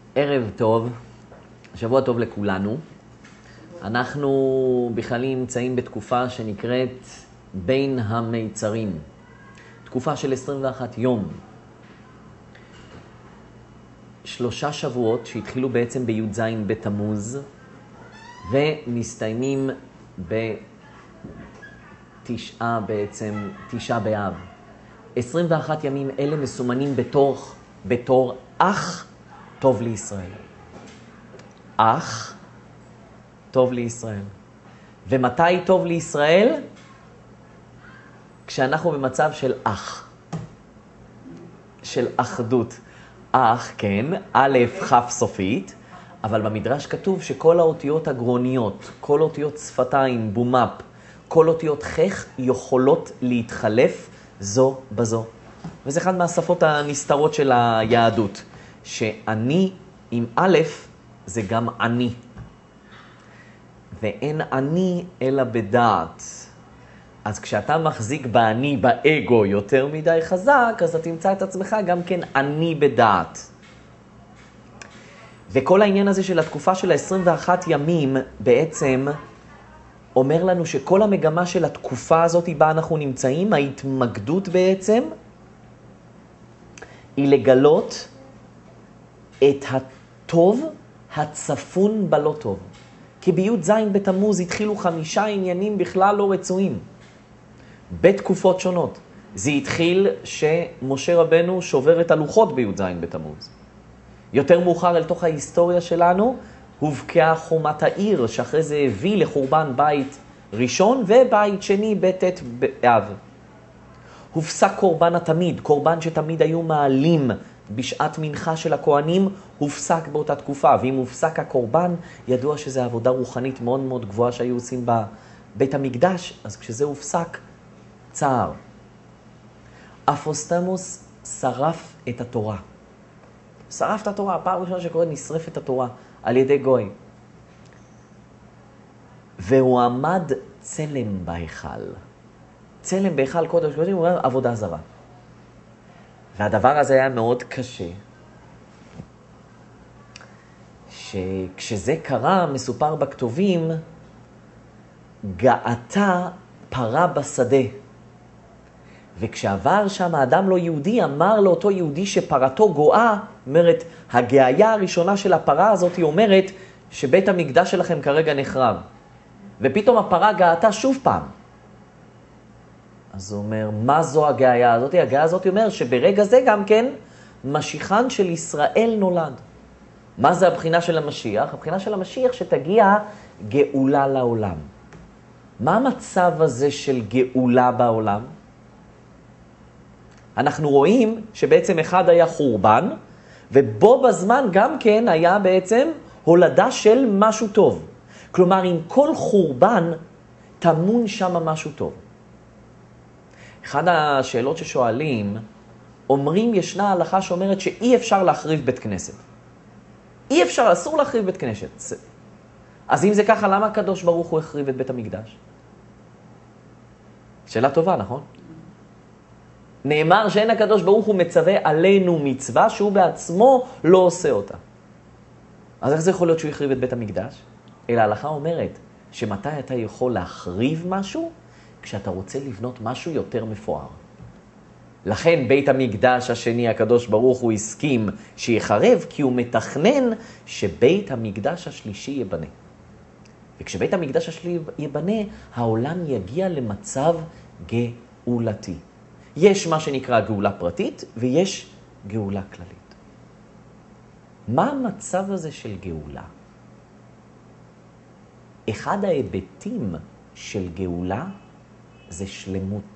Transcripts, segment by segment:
ערב טוב, שבוע טוב לכולנו. אנחנו בכלל נמצאים בתקופה שנקראת בין המיצרים. תקופה של 21 יום. 3 שבועות שהתחילו בעצם בי"ז בתמוז ומסתיימים תשעה באב. 21 ימים אלה מסומנים בתור אח טוב לישראל. אח טוב לישראל. ומתי טוב לישראל? כשאנחנו במצב של אח. של אחדות. אח, כן, א' כ' סופית, אבל במדרש כתוב שכל האותיות הגרוניות, כל אותיות שפתיים, בומפ, כל אותיות חך יכולות להתחלף זו בזו. וזה אחד מהשפות הנסתרות של היהדות. שאני עם א' זה גם אני. ואין אני אלא בדעת. אז כשאתה מחזיק באני, באגו יותר מדי חזק, אז אתה תמצא את עצמך גם כן אני בדעת. וכל העניין הזה של התקופה של 21 ימים בעצם אומר לנו שכל המגמה של התקופה הזאת בה אנחנו נמצאים, ההתמקדות בעצם, היא לגלות את הטוב הצפון בלא טוב. כי בי"ז בתמוז התחילו 5 עניינים בכלל לא רצויים. בתקופות שונות. זה התחיל שמשה רבנו שובר את הלוחות בי"ז בתמוז. יותר מאוחר אל תוך ההיסטוריה שלנו, הובקעה חומת העיר, שאחרי זה הביא לחורבן בית ראשון ובית שני בט' באב. הופסק קורבן התמיד, קורבן שתמיד היו מעלים בשעת מנחה של הכהנים, הופסק באותה תקופה. ואם הופסק הקורבן, ידוע שזו עבודה רוחנית מאוד מאוד גבוהה שהיו עושים בבית המקדש, אז כשזה הופסק, צער. אפוסטמוס שרף את התורה. שרף את התורה, הפעם ראשונה שקוראת נשרף את התורה על ידי גוי. והוא עמד צלם בהיכל. צלם בהיכל קודש קודשים, הוא אומר עבודה זרה. והדבר הזה היה מאוד קשה. שכשזה קרה, מסופר בכתובים, גאתה פרה בשדה. וכשעבר שם האדם לא יהודי, אמר לאותו יהודי שפרתו גואה, אומרת, הגאיה הראשונה של הפרה הזאת היא אומרת שבית המקדש שלכם כרגע נחרב. ופתאום הפרה גאתה שוב פעם. אז הוא אומר, מה זו הגאיה הזאת? הגאיה הזאת אומר שברגע זה גם כן משיחן של ישראל נולד. מה זה הבחינה של המשיח? הבחינה של המשיח שתגיע גאולה לעולם. מה המצב הזה של גאולה בעולם? אנחנו רואים שבעצם אחד היה חורבן, ובו בזמן גם כן היה בעצם הולדה של משהו טוב. כלומר, עם כל חורבן תמון שם משהו טוב. אחד השאלות ששואלים, אומרים ישנה הלכה שאומרת שאי אפשר להחריב בית כנסת. אי אפשר, אסור להחריב בית כנסת. אז אם זה ככה, למה הקדוש ברוך הוא החריב את בית המקדש? שאלה טובה, נכון? נאמר שאין הקדוש ברוך הוא מצווה עלינו מצווה שהוא בעצמו לא עושה אותה. אז איך זה יכול להיות שהוא החריב את בית המקדש? אלא ההלכה אומרת שמתי אתה יכול להחריב משהו? כשאתה רוצה לבנות משהו יותר מפואר. לכן בית המקדש השני הקדוש ברוך הוא הסכים שיחרב, כי הוא מתכנן שבית המקדש השלישי יבנה. וכשבית המקדש השלישי יבנה, העולם יגיע למצב גאולתי. יש מה שנקרא גאולה פרטית, ויש גאולה כללית. מה המצב הזה של גאולה? אחד ההיבטים של גאולה זה שלמות.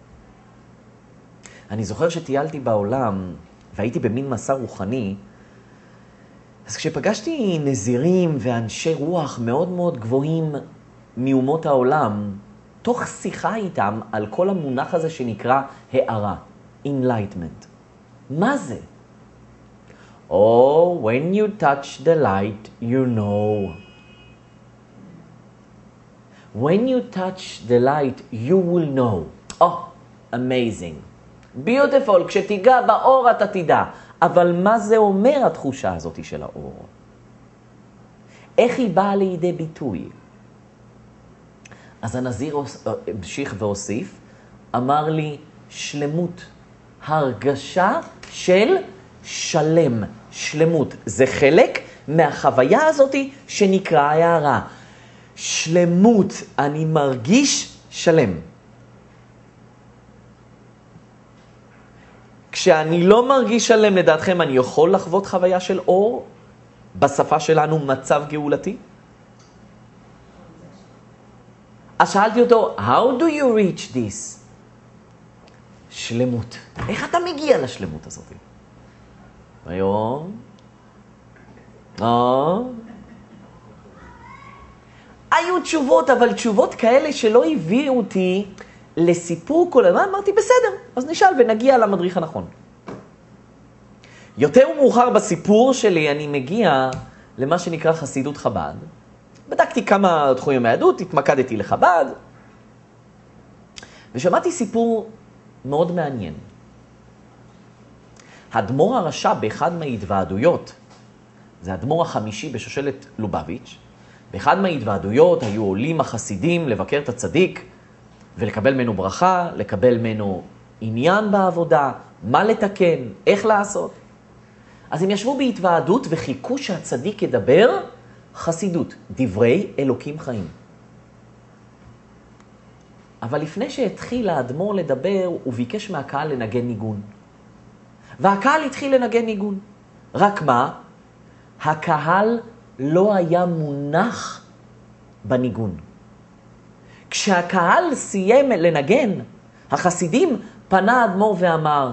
אני זוכר שטיילתי בעולם, והייתי במין מסע רוחני, אז כשפגשתי נזירים ואנשי רוח מאוד מאוד גבוהים מאומות העולם, תוך שיחה איתם על כל המונח הזה שנקרא הערה, enlightenment. מה זה? Oh, when you touch the light, you know. When you touch the light, you will know. Oh, amazing. Beautiful. כשתיגע באור אתה תדע. אבל מה זה אומר התחושה הזאת של האור? איך היא באה לידי ביטוי? אז הנזיר המשיך והוסיף, אמר לי שלמות, הרגשה של שלם, שלמות. זה חלק מהחוויה הזאת שנקרא הערה. שלמות, אני מרגיש שלם. כשאני לא מרגיש שלם, לדעתכם, אני יכול לחוות חוויה של אור? בשפה שלנו מצב גאולתי? אז שאלתי אותו, how do you reach this? שלמות. איך אתה מגיע לשלמות הזאת? היום? היו תשובות, אבל תשובות כאלה שלא הביאו אותי לסיפור כל הזמן. אמרתי, בסדר, אז נשאל ונגיע למדריך הנכון. יותר מאוחר בסיפור שלי אני מגיע למה שנקרא חסידות חב"ד. בדקתי כמה תחומים מהיהדות, התמקדתי לחב"ד, ושמעתי סיפור מאוד מעניין. האדמו"ר הרש"ב באחד מההתוועדויות, זה האדמו"ר החמישי בשושלת לובביץ', באחד מההתוועדויות היו עולים החסידים לבקר את הצדיק, ולקבל ממנו ברכה, לקבל ממנו עניין בעבודה, מה לתקן, איך לעשות. אז הם ישבו בהתוועדות וחיכו שהצדיק ידבר חסידות, דברי אלוקים חיים. אבל לפני שהתחיל האדמו"ר לדבר, הוא ביקש מהקהל לנגן ניגון. והקהל התחיל לנגן ניגון. רק מה? הקהל לא היה מונח בניגון. כשהקהל סיים לנגן, החסידים פנה האדמו"ר ואמר,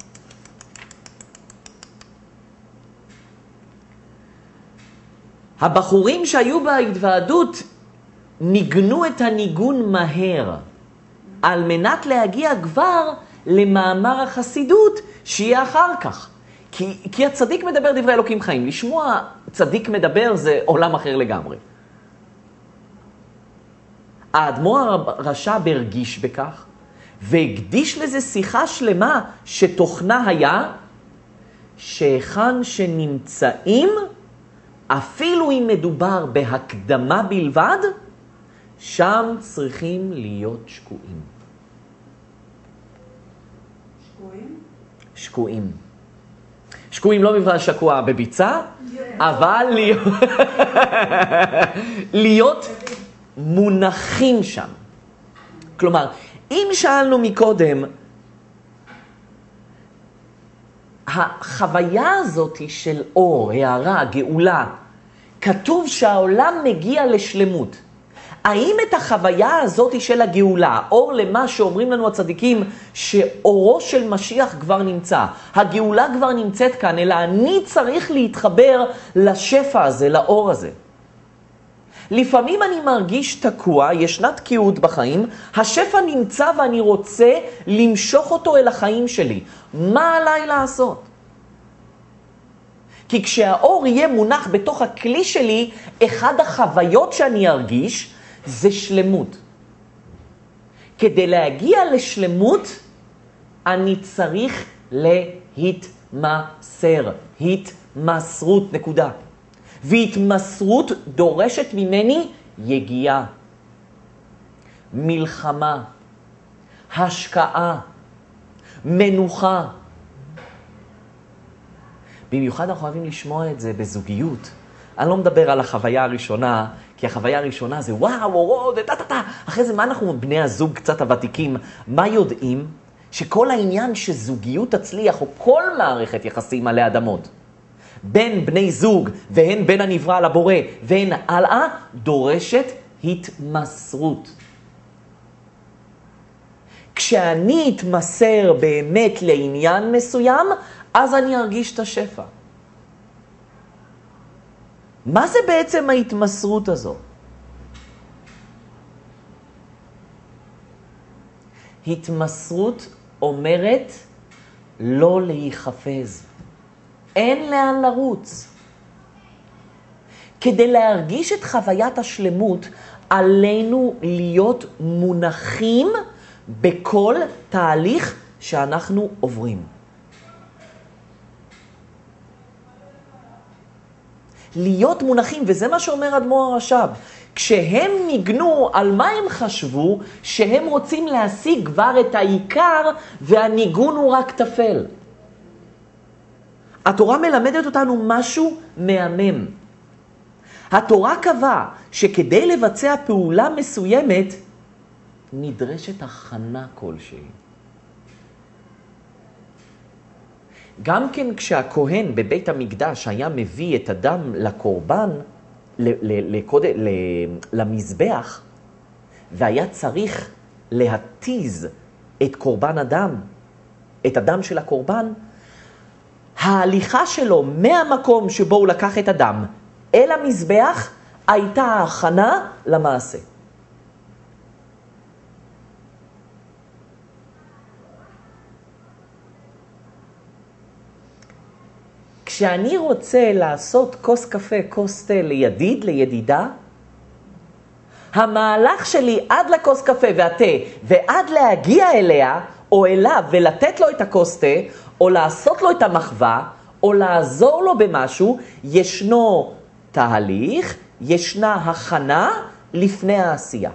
הבחורים שהיו בהתוועדות ניגנו את הניגון מהר, על מנת להגיע כבר למאמר החסידות שיהיה אחר כך. כי הצדיק מדבר דברי אלוקים חיים. לשמוע צדיק מדבר זה עולם אחר לגמרי. האדמו"ר הרש"ב הרגיש בכך, והקדיש לזה שיחה שלמה שתוכנה היה, שהיכן שנמצאים, אפילו אם מדובר בהקדמה בלבד, שם צריכים להיות שקועים. שקועים? שקועים. שקועים לא בגלל שקוע בביצה, אבל להיות מונחים שם. כלומר, אם שאלנו מקודם, החוויה הזאת של אור, הערה, גאולה, כתוב שהעולם מגיע לשלמות. האם את החוויה הזאת של הגאולה, אור למה שאומרים לנו הצדיקים, שאורו של משיח כבר נמצא, הגאולה כבר נמצאת כאן, אלא אני צריך להתחבר לשפע הזה, לאור הזה. לפעמים אני מרגיש תקוע, ישנה תקיעות בחיים, השפע נמצא ואני רוצה למשוך אותו אל החיים שלי. מה עליי לעשות? כי כשהאור יהיה מונח בתוך הכלי שלי, אחד החוויות שאני ארגיש זה שלמות. כדי להגיע לשלמות, אני צריך להתמסר. התמסרות, נקודה. והתמסרות דורשת ממני יגיעה, מלחמה, השקעה, מנוחה. במיוחד אנחנו אוהבים לשמוע את זה בזוגיות. אני לא מדבר על החוויה הראשונה, כי החוויה הראשונה זה וואו, אורו, זה טה. אחרי זה מה אנחנו בני הזוג קצת הוותיקים, מה יודעים? שכל העניין שזוגיות תצליח, או כל מערכת יחסים עלי אדמות, בין בני זוג והן בין הנברא לבורא והן הלאה, דורשת התמסרות. כשאני אתמסר באמת לעניין מסוים, אז אני ארגיש את השפע. מה זה בעצם ההתמסרות הזו? התמסרות אומרת לא להיחפז. אין לאן לרוץ. כדי להרגיש את חוויית השלמות, עלינו להיות מונחים בכל תהליך שאנחנו עוברים. להיות מונחים, וזה מה שאומר אדמו"ר הרש"ב. כשהם ניגנו, על מה הם חשבו? שהם רוצים להשיג כבר את העיקר, והניגון הוא רק תפל. התורה מלמדת אותנו משהו מהמם. התורה קבעה שכדי לבצע פעולה מסוימת, נדרשת הכנה כלשהי. גם כן כשהכהן בבית המקדש היה מביא את הדם לקורבן, למזבח, והיה צריך להתיז את קורבן הדם, את הדם של הקורבן, ההליכה שלו מהמקום שבו הוא לקח את הדם אל המזבח, הייתה ההכנה למעשה. כשאני רוצה לעשות כוס קפה, כוס תה לידיד, לידידה, המהלך שלי עד לכוס קפה והתה, ועד להגיע אליה או אליו ולתת לו את הכוס תה, או לעשות לו את המחווה, או לעזור לו במשהו, ישנו תהליך, ישנה הכנה לפני העשייה.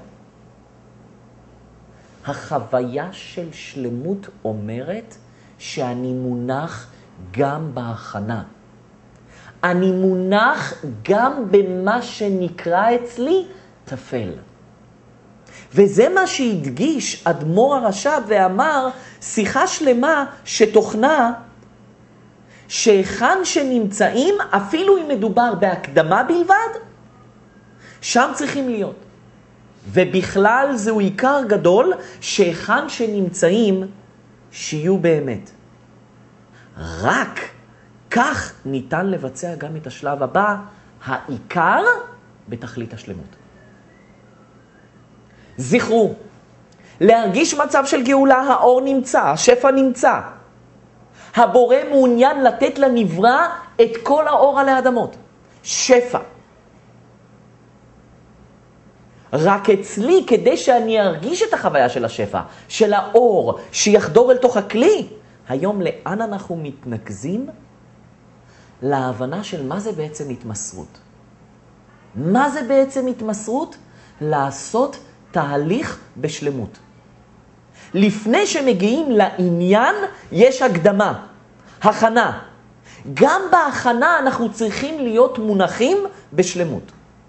החוויה של שלמות אומרת שאני מונח גם בהכנה. אני מונח גם במה שנקרא אצלי תפל. וזה מה שהדגיש אדמו"ר הרש"ב ואמר, שיחה שלמה שתוכנה שהיכן שנמצאים, אפילו אם מדובר בהקדמה בלבד, שם צריכים להיות. ובכלל זהו עיקר גדול, שהיכן שנמצאים, שיהיו באמת. רק כך ניתן לבצע גם את השלב הבא, העיקר בתכלית השלמות. זכרו, להרגיש מצב של גאולה, האור נמצא, השפע נמצא. הבורא מעוניין לתת לנברא את כל האור על האדמות. שפע. רק אצלי, כדי שאני ארגיש את החוויה של השפע, של האור, שיחדור אל תוך הכלי, היום לאן אנחנו מתנקזים? להבנה של מה זה בעצם התמסרות. מה זה בעצם התמסרות? לעשות תהליך בשלמות. לפני שמגיעים לעניין, יש הקדמה, הכנה. גם בהכנה אנחנו צריכים להיות מונחים בשלמות.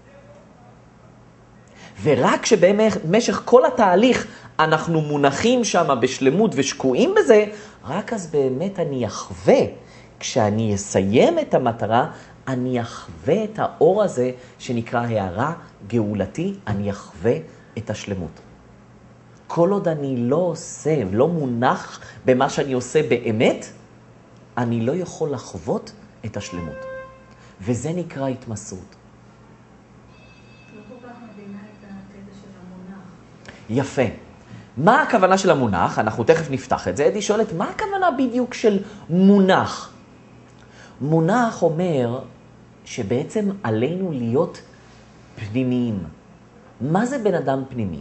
ורק שבמשך כל התהליך אנחנו מונחים שם בשלמות ושקועים בזה, רק אז באמת אני אחווה. כשאני אסיים את המטרה, אני אחווה את האור הזה שנקרא הערה גאולתי, אני אחווה את השלמות. כל עוד אני לא עושה, לא מונח במה שאני עושה באמת, אני לא יכול לחוות את השלמות. וזה נקרא התמסרות. לא כל כך מבינה את הקטע של המונח. יפה. מה הכוונה של המונח? אנחנו תכף נפתח את זה. אדי שואלת, מה הכוונה בדיוק של מונח? מונח אומר שבעצם עלינו להיות פנימיים. מה זה בן אדם פנימי?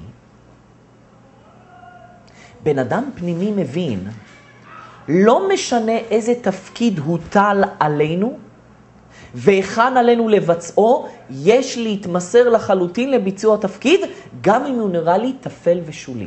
בן אדם פנימי מבין, לא משנה איזה תפקיד הוטל עלינו, והיכן עלינו לבצעו, יש להתמסר לחלוטין לביצוע תפקיד, גם אם הוא נראה לי תפל ושולי.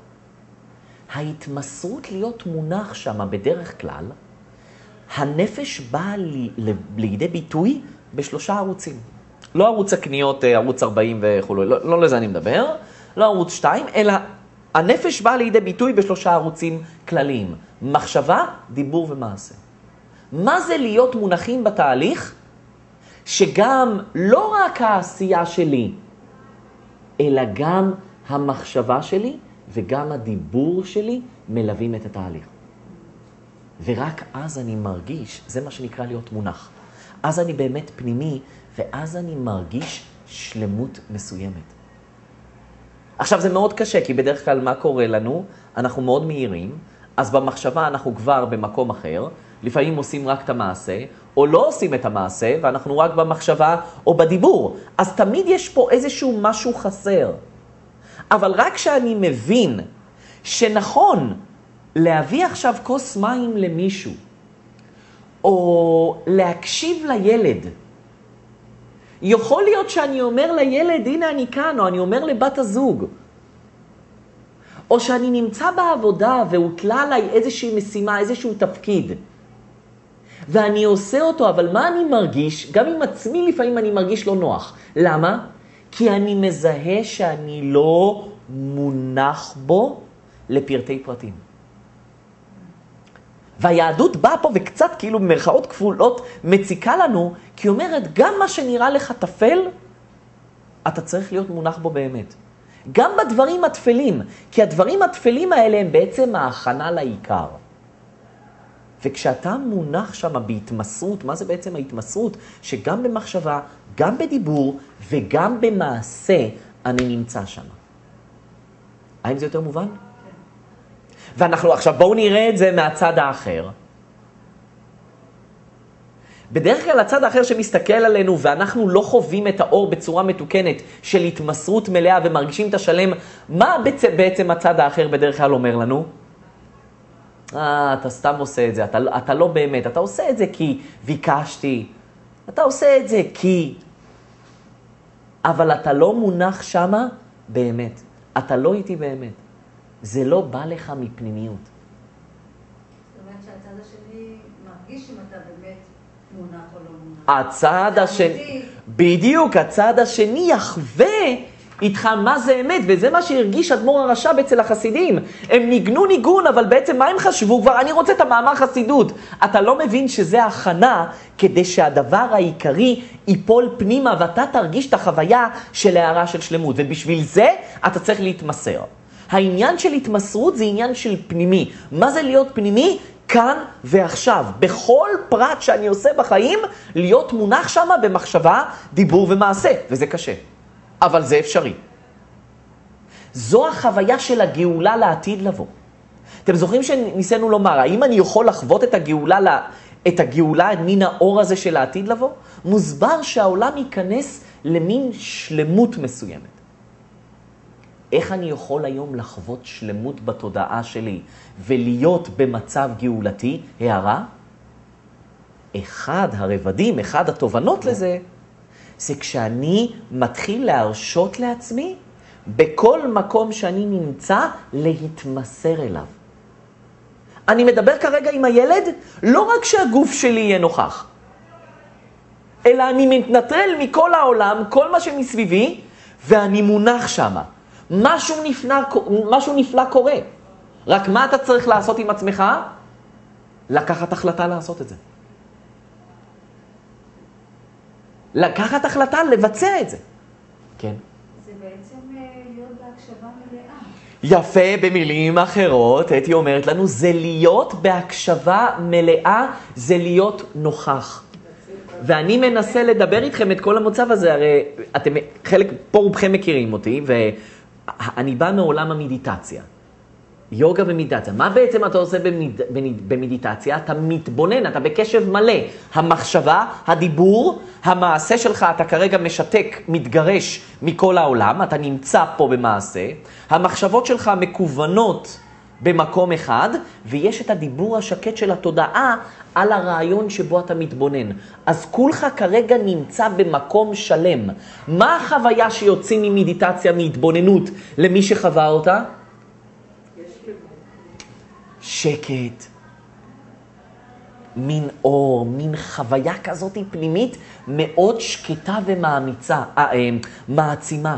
ההתמסרות להיות מונח שם בדרך כלל, הנפש באה לידי ביטוי בשלושה ערוצים. לא ערוץ הקניות, ערוץ 40 וכו', לא לזה אני מדבר, לא ערוץ 2, אלא הנפש באה לידי ביטוי בשלושה ערוצים כלליים. מחשבה, דיבור ומעשה. מה זה להיות מונחים בתהליך? שגם לא רק העשייה שלי, אלא גם המחשבה שלי וגם הדיבור שלי מלווים את התהליך. ורק אז אני מרגיש, זה מה שנקרא להיות מונח. אז אני באמת פנימי, ואז אני מרגיש שלמות מסוימת. עכשיו זה מאוד קשה, כי בדרך כלל מה קורה לנו? אנחנו מאוד מהירים, אז במחשבה אנחנו כבר במקום אחר, לפעמים עושים רק את המעשה, או לא עושים את המעשה, ואנחנו רק במחשבה או בדיבור. אז תמיד יש פה איזשהו משהו חסר. אבל רק שאני מבין שנכון להביא עכשיו כוס מים למישהו, או להקשיב לילד, יכול להיות שאני אומר לילד, הנה אני כאן, או אני אומר לבת הזוג. או שאני נמצא בעבודה והוטלה עליי איזושהי משימה, איזשהו תפקיד. ואני עושה אותו, אבל מה אני מרגיש? גם עם עצמי לפעמים אני מרגיש לא נוח. למה? כי אני מזהה שאני לא מונח בו לפרטי פרטים. והיהדות באה פה וקצת כאילו במרכאות כפולות מציקה לנו, כי היא אומרת, גם מה שנראה לך תפל, אתה צריך להיות מונח בו באמת. גם בדברים התפלים, כי הדברים התפלים האלה הם בעצם ההכנה לעיקר. וכשאתה מונח שם בהתמסרות, מה זה בעצם ההתמסרות? שגם במחשבה, גם בדיבור וגם במעשה אני נמצא שם. האם זה יותר מובן? ואנחנו עכשיו בואו נראה את זה מהצד האחר. בדרך כלל הצד האחר שמסתכל עלינו ואנחנו לא חווים את האור בצורה מתוקנת של התמסרות מלאה ומרגישים את השלם, מה בעצם הצד האחר בדרך כלל אומר לנו? אתה סתם עושה את זה, אתה לא באמת, אתה עושה את זה כי ביקשתי, אתה עושה את זה כי, אבל אתה לא מונח שמה באמת, אתה לא איתי באמת. זה לא בא לך מפנימיות. זאת אומרת שהצד השני מרגיש אם אתה באמת מונח או לא מונח. הצד השני, בדיוק, הצד השני יחווה איתך מה זה אמת, וזה מה שהרגיש אדמו"ר הרש"ב אצל החסידים. הם ניגנו ניגון, אבל בעצם מה הם חשבו? כבר אני רוצה את המאמר חסידות. אתה לא מבין שזה הכנה כדי שהדבר העיקרי ייפול פנימה, ואתה תרגיש את החוויה של הערה של שלמות, ובשביל זה אתה צריך להתמסר. העניין של התמסרות זה עניין של פנימי. מה זה להיות פנימי? כאן ועכשיו. בכל פרט שאני עושה בחיים, להיות מונח שם במחשבה, דיבור ומעשה. וזה קשה. אבל זה אפשרי. זו החוויה של הגאולה לעתיד לבוא. אתם זוכרים שניסינו לומר, האם אני יכול לחוות את הגאולה, מן האור הזה של העתיד לבוא? מוסבר שהעולם ייכנס למין שלמות מסוימת. איך אני יכול היום לחוות שלמות בתודעה שלי ולהיות במצב גאולתי? הערה? אחד הרבדים, אחד התובנות לזה, זה כשאני מתחיל להרשות לעצמי בכל מקום שאני נמצא להתמסר אליו. אני מדבר כרגע עם הילד, לא רק שהגוף שלי יהיה נוכח, אלא אני מתנטרל מכל העולם, כל מה שמסביבי, ואני מונח שמה. משהו נפלא קורה. רק מה אתה צריך לעשות עם עצמך? לקחת החלטה לעשות את זה. לקחת החלטה לבצע את זה. כן. זה בעצם להיות בהקשבה מלאה. יפה, במילים אחרות, הייתי אומרת לנו, זה להיות בהקשבה מלאה, זה להיות נוכח. ואני מנסה לדבר איתכם את כל המצב הזה, הרי אתם, חלק, פה רובכם מכירים אותי, ואני בא מעולם המדיטציה. יוגה ומדיטציה. מה בעצם אתה עושה במדיטציה? אתה מתבונן, אתה בקשב מלא. המחשבה, הדיבור, המעשה שלך, אתה כרגע משתק, מתגרש מכל העולם, אתה נמצא פה במעשה. המחשבות שלך מקוונות במקום אחד, ויש את הדיבור השקט של התודעה על הרעיון שבו אתה מתבונן. אז כולך כרגע נמצא במקום שלם. מה החוויה שיוצאים ממדיטציה, מהתבוננות, למי שחווה אותה? שקט, מין אור, מין חוויה כזאת פנימית מאוד שקטה ומאמיצה, מעצימה.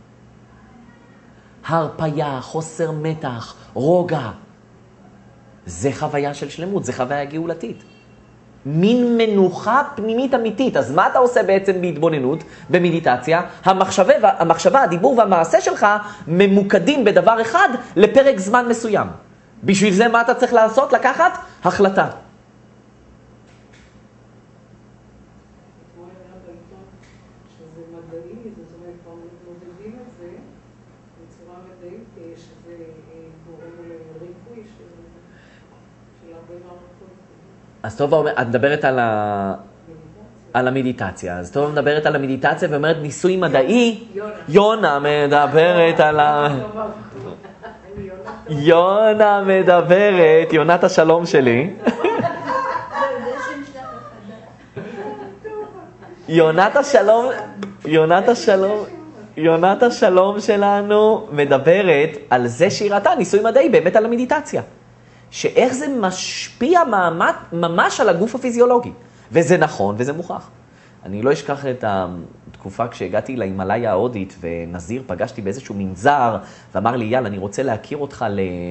הרפיה, חוסר מתח, רוגע. זה חוויה של שלמות, זה חוויה גאולתית. מין מנוחה פנימית אמיתית. אז מה אתה עושה בעצם בהתבוננות, במדיטציה? המחשבה, הדיבור והמעשה שלך ממוקדים בדבר אחד לפרק זמן מסוים. בשביל זה מה אתה צריך לעשות? לקחת החלטה. שזה מדעי, זאת אומרת, כבר מודדים את זה בצורה מדעית, שזה גורם לריפוי של הרבה מערכות. אז טוב, את מדברת על המדיטציה. אז טוב, מדברת על המדיטציה ואומרת ניסוי מדעי. יונה מדברת על יונה מדברת, יונת השלום שלי. יונת השלום שלנו מדברת על זה שהיא ראתה ניסוי מדעי, באמת על המדיטציה. שאיך זה משפיע ממש על הגוף הפיזיולוגי. וזה נכון וזה מוכח. אני לא אשכח את התקופה כשהגעתי להימלאיה ההודית, ונזיר פגשתי באיזשהו מנזר, ואמר לי, יאללה, אני רוצה להכיר אותך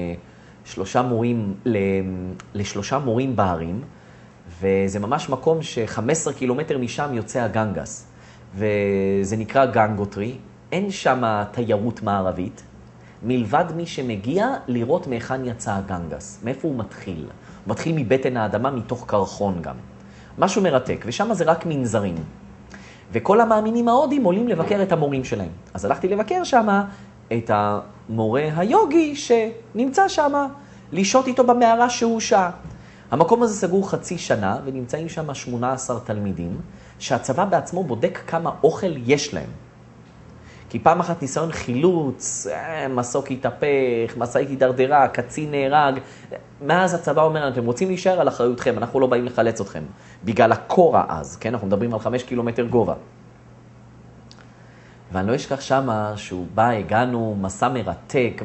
לשלושה מורים בערים, וזה ממש מקום ש15 קילומטר משם יוצא הגנגס. וזה נקרא גנגוטרי, אין שם תיירות מערבית, מלבד מי שמגיע לראות מהיכן יצא הגנגס. מאיפה הוא מתחיל? הוא מתחיל מבטן האדמה, מתוך קרחון גם. משהו מרתק, ושם זה רק מנזרים. וכל המאמינים ההודים עולים לבקר את המורים שלהם. אז הלכתי לבקר שם את המורה היוגי שנמצא שם, לשהות איתו במערה שהוא שעה. המקום הזה סגור חצי שנה, ונמצאים שם 18 תלמידים, שהצבא בעצמו בודק כמה אוכל יש להם. כי פעם אחת ניסיון חילוץ, מסוק התהפך, משאית הידרדרה, קצין נהרג. מאז הצבא אומר, אתם רוצים להישאר על אחריותכם, אנחנו לא באים לחלץ אתכם. בגלל הקורה אז, כן? אנחנו מדברים על 5 קילומטר גובה. ואני לא אשכח שמה שהוא בא, הגענו, מסע מרתק,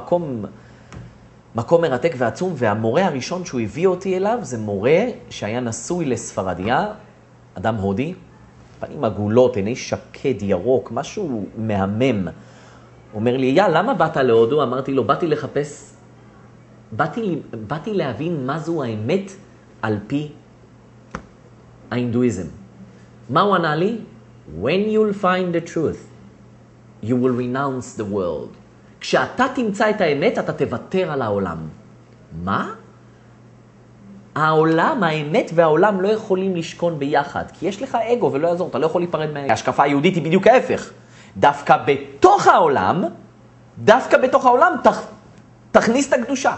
מקום מרתק ועצום, והמורה הראשון שהוא הביא אותי אליו, זה מורה שהיה נשוי לספרדיה, אדם הודי, פנים עגולות, עיני שקד, ירוק, משהו מהמם. הוא אומר לי, למה באת להודו? אמרתי לו, באתי להבין מה זו האמת על פי ההינדואיזם. מה הוא ענה לי? When you'll find the truth, you will renounce the world. כשאתה תמצא את האמת, אתה תוותר על העולם. מה? העולם, האמת והעולם לא יכולים לשכון ביחד, כי יש לך אגו ולא יעזור, אתה לא יכול להיפרד מהאגו. ההשקפה היהודית היא בדיוק ההפך. דווקא בתוך העולם תכניס את הקדושה.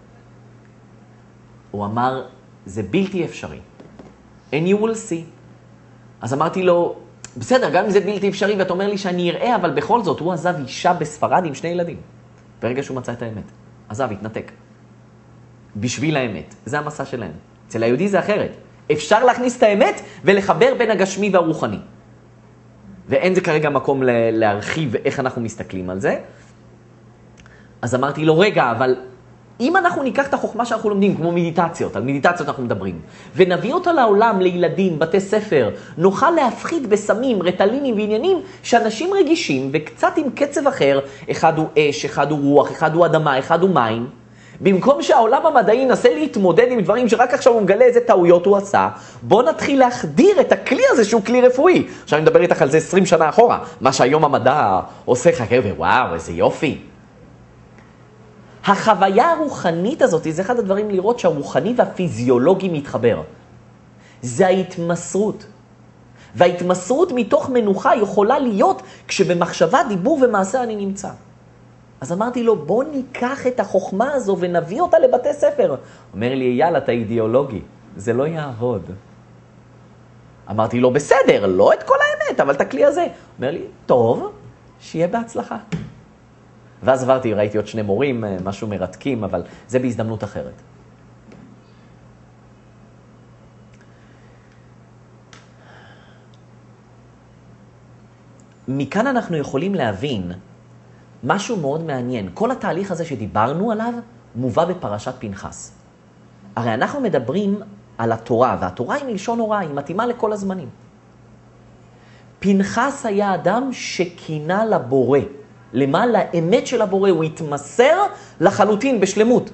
הוא אמר, זה בלתי אפשרי. And you will see. אז אמרתי לו, בסדר, גם אם זה בלתי אפשרי, ואתה אומר לי שאני אראה, אבל בכל זאת, הוא עזב אישה בספרד עם 2 ילדים. ברגע שהוא מצא את האמת. עזב, התנתק. בשביל האמת. זה המסע שלהם. אצל היהודי זה אחרת. אפשר להכניס את האמת ולחבר בין הגשמי והרוחני. ואין זה כרגע מקום להרחיב איך אנחנו מסתכלים על זה. אז אמרתי לו, רגע, אבל אם אנחנו ניקח את החוכמה שאנחנו לומדים, כמו מדיטציות, על מדיטציות אנחנו מדברים, ונביא אותה לעולם, לילדים, בתי ספר, נוכל להפחית בסמים, רטלינים ועניינים, שאנשים רגישים וקצת עם קצב אחר, אחד הוא אש, אחד הוא רוח, אחד הוא אדמה, אחד הוא מים, במקום שהעולם המדעי ינסה להתמודד עם דברים שרק עכשיו הוא מגלה איזה טעויות הוא עשה, בוא נתחיל להחדיר את הכלי הזה שהוא כלי רפואי. עכשיו אני מדבר איתך על זה 20 שנה אחורה, מה שהיום המדע עושה חכה, וואו, איזה יופי. החוויה הרוחנית הזאת, זה אחד הדברים לראות שהרוחני והפיזיולוגי מתחבר. זה ההתמסרות. וההתמסרות מתוך מנוחה יכולה להיות כשבמחשבה, דיבור ומעשה אני נמצא. אז אמרתי לו, בוא ניקח את החוכמה הזו ונביא אותה לבתי ספר. אומר לי, יאללה, אתה אידיאולוגי, זה לא יעבוד. אמרתי לו, בסדר, לא את כל האמת, אבל את הכלי הזה. אומר לי, טוב, שיהיה בהצלחה. ואז עברתי, ראיתי עוד 2 מורים, משהו מרתקים, אבל זה בהזדמנות אחרת. מכאן אנחנו יכולים להבין משהו מאוד מעניין. כל התהליך הזה שדיברנו עליו מובא בפרשת פנחס. הרי אנחנו מדברים על התורה, והתורה היא מלשון הוראה, היא מתאימה לכל הזמנים. פנחס היה אדם שכינה לבורא. למה? לאמת של הבורא. הוא התמסר לחלוטין בשלמות.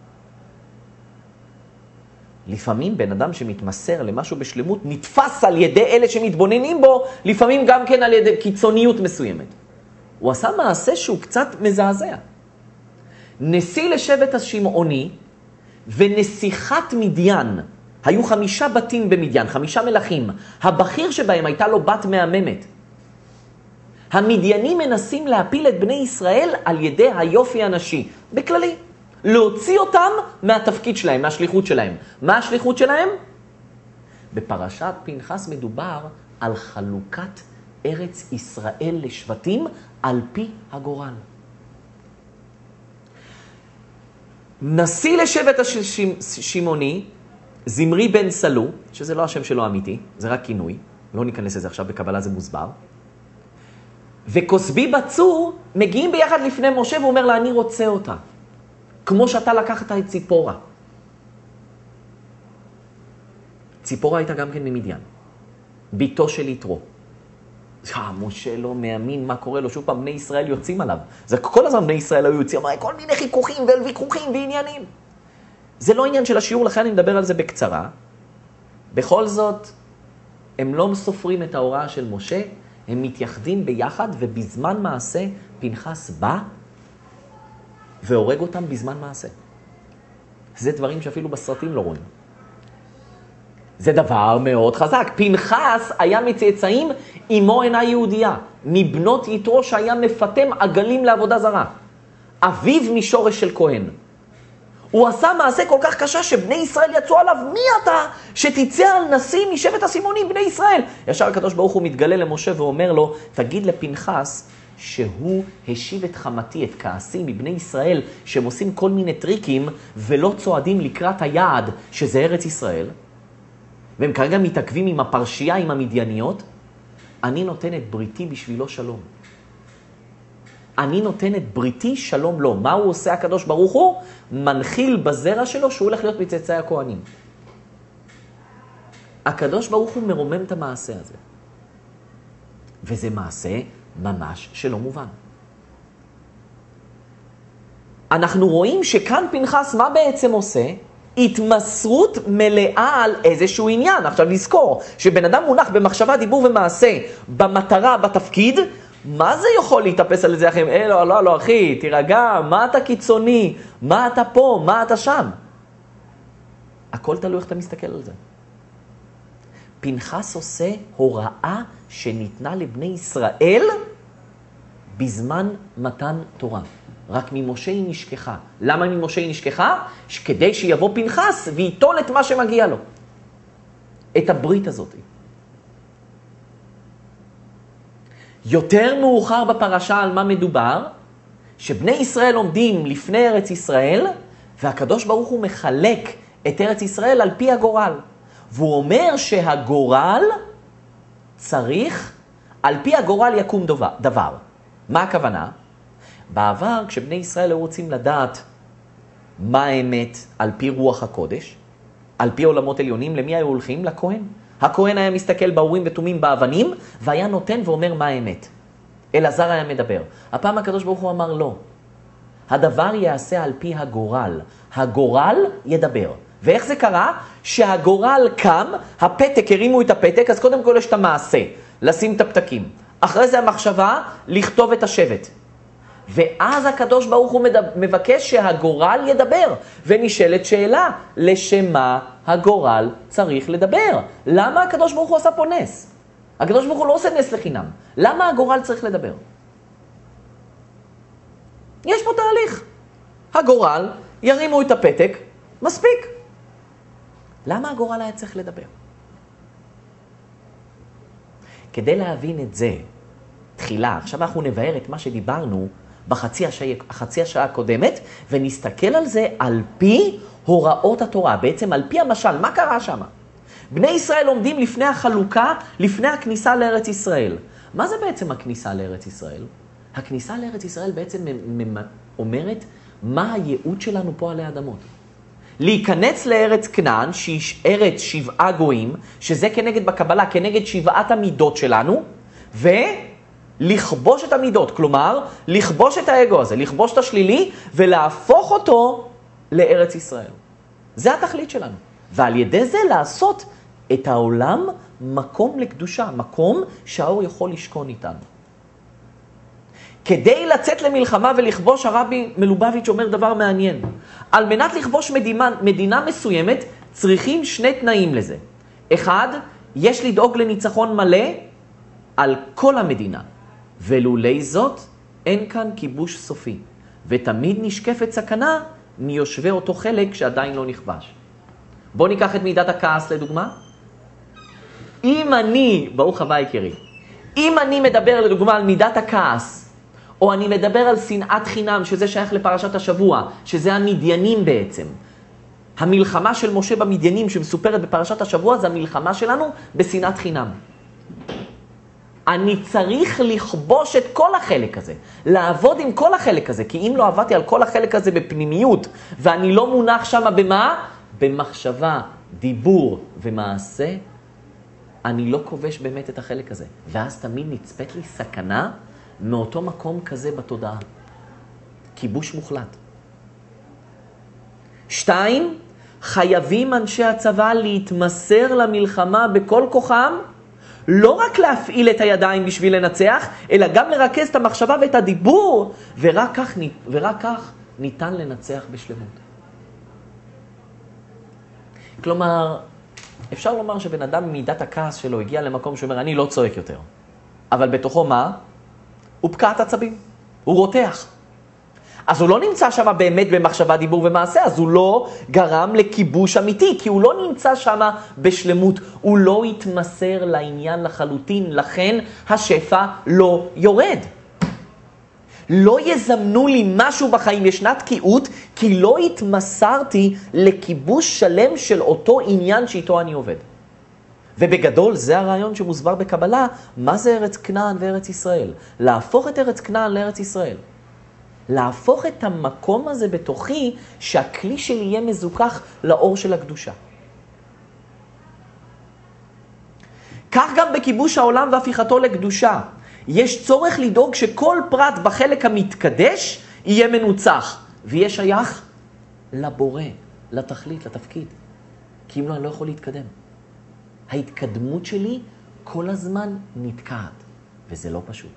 לפעמים בן אדם שמתמסר למשהו בשלמות נתפס על ידי אלה שמתבוננים בו, לפעמים גם כן על ידי קיצוניות מסוימת. הוא עשה מעשה שהוא קצת מזעזע. נשיא לשבט השמעוני ונסיכת מדיין. היו 5 בתים במדיין, 5 מלכים. הבכיר שבהם הייתה לו בת מהממת. המדיינים מנסים להפיל את בני ישראל על ידי היופי הנשי. בכללי. להוציא אותם מהתפקיד שלהם, מהשליחות שלהם. מה השליחות שלהם? בפרשת פנחס מדובר על חלוקת ארץ ישראל לשבטים על פי הגורל. נשיא לשבט השמעוני, זמרי בן סלו, שזה לא השם שלו אמיתי, זה רק כינוי, לא ניכנס לזה עכשיו, בקבלה זה מוסבר. וכוסבי בצור מגיעים ביחד לפני משה והוא אומר לה, אני רוצה אותה. כמו שאתה לקחת את ציפורה. ציפורה הייתה גם כן ממדיין. ביתו של יתרו. משה לא מאמין מה קורה לו, שוב פעם בני ישראל יוצאים עליו. זה כל הזמן בני ישראל היו יוצאים, כל מיני חיכוכים וויכוחים ועניינים. זה לא עניין של השיעור, לכן אני מדבר על זה בקצרה. בכל זאת, הם לא סופרים את ההוראה של משה, הם מתייחדים ביחד, ובזמן מעשה פנחס בא והורג אותם בזמן מעשה. זה דברים שאפילו בסרטים לא רואים. זה דבר מאוד חזק. פנחס היה מצאצאים, אמו אינה יהודייה, מבנות יתרו שהיה מפתם עגלים לעבודה זרה. אביו משורש של כהן. הוא עשה מעשה כל כך קשה שבני ישראל יצאו עליו, מי אתה שתצא על נשיא משבט הסימונים בני ישראל? ישר הקדוש ברוך הוא מתגלה למשה ואומר לו, תגיד לפנחס שהוא השיב את חמתי, את כעסי מבני ישראל, שהם עושים כל מיני טריקים ולא צועדים לקראת היעד שזה ארץ ישראל, והם כרגע מתעכבים עם הפרשייה, עם המדייניות. אני נותן את בריתי בשבילו שלום. אני נותן את בריתי שלום לו. מה הוא עושה הקדוש ברוך הוא? מנחיל בזרע שלו שהוא הולך להיות מצאצאי הכהנים. הקדוש ברוך הוא מרומם את המעשה הזה. וזה מעשה ממש שלא מובן. אנחנו רואים שכאן פנחס מה בעצם עושה? התמסרות מלאה על איזשהו עניין. עכשיו נזכור שבן אדם מונח במחשבה, דיבור ומעשה, במטרה, בתפקיד, מה זה יכול להתאפס על זה אחרים? לא, אחי, תירגע, מה אתה קיצוני? מה אתה פה? מה אתה שם? הכל תלוי איך אתה מסתכל על זה. פנחס עושה הוראה שניתנה לבני ישראל בזמן מתן תורה. רק ממשה היא נשכחה. למה ממשה היא נשכחה? כדי שיבוא פנחס ויטול את מה שמגיע לו. את הברית הזאת. יותר מאוחר בפרשה על מה מדובר? שבני ישראל עומדים לפני ארץ ישראל, והקדוש ברוך הוא מחלק את ארץ ישראל על פי הגורל. והוא אומר שהגורל צריך, על פי הגורל יקום דבר. מה הכוונה? בעבר, כשבני ישראל היו רוצים לדעת מה האמת על פי רוח הקודש, על פי עולמות עליונים, למי היו הולכים? לכהן. הכהן היה מסתכל באורים ותומים באבנים, והיה נותן ואומר מה האמת. אלעזר היה מדבר. הפעם הקדוש ברוך הוא אמר לא. הדבר יעשה על פי הגורל. הגורל ידבר. ואיך זה קרה? שהגורל קם, הפתק, הרימו את הפתק, אז קודם כל יש את המעשה, לשים את הפתקים. אחרי זה המחשבה, לכתוב את השבט. ואז הקדוש ברוך הוא מבקש שהגורל ידבר. ונשאלת שאלה, לשמה הגורל צריך לדבר? למה הקדוש ברוך הוא עשה פה נס? הקדוש ברוך הוא לא עושה נס לחינם. למה הגורל צריך לדבר? יש פה תהליך. הגורל, ירימו את הפתק, מספיק. למה הגורל היה צריך לדבר? כדי להבין את זה, תחילה, עכשיו אנחנו נבהר את מה שדיברנו בחצי השעה הקודמת, ונסתכל על זה על פי הוראות התורה, בעצם על פי המשל. מה קרה שם? בני ישראל עומדים לפני החלוקה, לפני הכניסה לארץ ישראל. מה זה בעצם הכניסה לארץ ישראל? הכניסה לארץ ישראל בעצם אומרת מה הייעוד שלנו פה עלי אדמות. להיכנס לארץ כנען, שהיא ארץ 7 גויים, שזה כנגד בקבלה, כנגד 7 המידות שלנו, ולכבוש את המידות, כלומר, לכבוש את האגו הזה, לכבוש את השלילי, ולהפוך אותו לארץ ישראל. זה התכלית שלנו. ועל ידי זה לעשות את העולם מקום לקדושה, מקום שהאור יכול לשכון איתנו. כדי לצאת למלחמה ולכבוש, הרבי מלובביץ' אומר דבר מעניין. על מנת לכבוש מדינה מסוימת, צריכים 2 תנאים לזה. 1, יש לדאוג לניצחון מלא על כל המדינה. ולולי זאת, אין כאן כיבוש סופי. ותמיד נשקפת סכנה מיושבי אותו חלק שעדיין לא נכבש. בואו ניקח את מידת הכעס לדוגמה. אם אני, ברוך הבא יקירי, אם אני מדבר לדוגמה על מידת הכעס, או אני מדבר על שנאת חינם, שזה שייך לפרשת השבוע, שזה המדיינים בעצם. המלחמה של משה במדיינים שמסופרת בפרשת השבוע, זה המלחמה שלנו בשנאת חינם. אני צריך לכבוש את כל החלק הזה, לעבוד עם כל החלק הזה, כי אם לא עבדתי על כל החלק הזה בפנימיות, ואני לא מונח שם במה? במחשבה, דיבור ומעשה, אני לא כובש באמת את החלק הזה. ואז תמיד נצפת לי סכנה מאותו מקום כזה בתודעה. כיבוש מוחלט. 2, חייבים אנשי הצבא להתמסר למלחמה בכל כוחם, לא רק להפעיל את הידיים בשביל לנצח, אלא גם לרכז את המחשבה ואת הדיבור, ורק כך ניתן לנצח בשלמות. כלומר, אפשר לומר שבן אדם מידת הכעס שלו הגיע למקום שאומר, אני לא צועק יותר. אבל בתוכו מה? הוא פקעת עצבים, הוא רותח. אז הוא לא נמצא שם באמת במחשבה, דיבור ומעשה, אז הוא לא גרם לכיבוש אמיתי, כי הוא לא נמצא שם בשלמות, הוא לא התמסר לעניין לחלוטין, לכן השפע לא יורד. לא יזמנו לי משהו בחיים, ישנה תקיעות, כי לא התמסרתי לכיבוש שלם של אותו עניין שאיתו אני עובד. ובגדול זה הרעיון שמוסבר בקבלה, מה זה ארץ כנען וארץ ישראל? להפוך את ארץ כנען לארץ ישראל. להפוך את המקום הזה בתוכי, שהכלי שלי יהיה מזוכח לאור של הקדושה. כך גם בכיבוש העולם והפיכתו לקדושה. יש צורך לדאוג שכל פרט בחלק המתקדש יהיה מנוצח, ויהיה שייך לבורא, לתכלית, לתפקיד. כי אם לא, אני לא יכול להתקדם. ההתקדמות שלי כל הזמן נתקעת, וזה לא פשוט.